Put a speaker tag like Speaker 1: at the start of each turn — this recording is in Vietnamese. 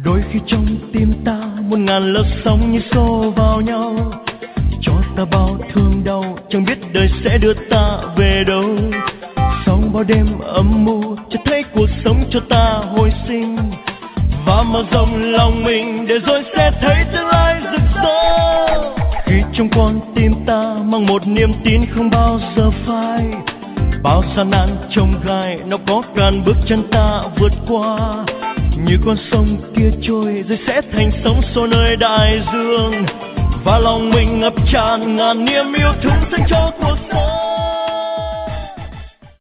Speaker 1: Đôi khi trong tim ta muôn ngàn lớp sóng như xô vào nhau, cho ta bao thương đau, chẳng biết đời sẽ đưa ta về đâu. Sau bao đêm âm mưu, cho thấy cuộc sống cho ta hồi sinh, và mở rộng lòng mình để rồi sẽ thấy tương lai rực rỡ. Khi trong con tim ta mang một niềm tin không bao giờ phai, bao gian nan chông gai nó có cản bước chân ta vượt qua. Như con sông kia trôi rồi sẽ thành sóng xô nơi đại dương, và lòng mình ngập tràn ngàn niềm yêu thương dành cho cuộc sống.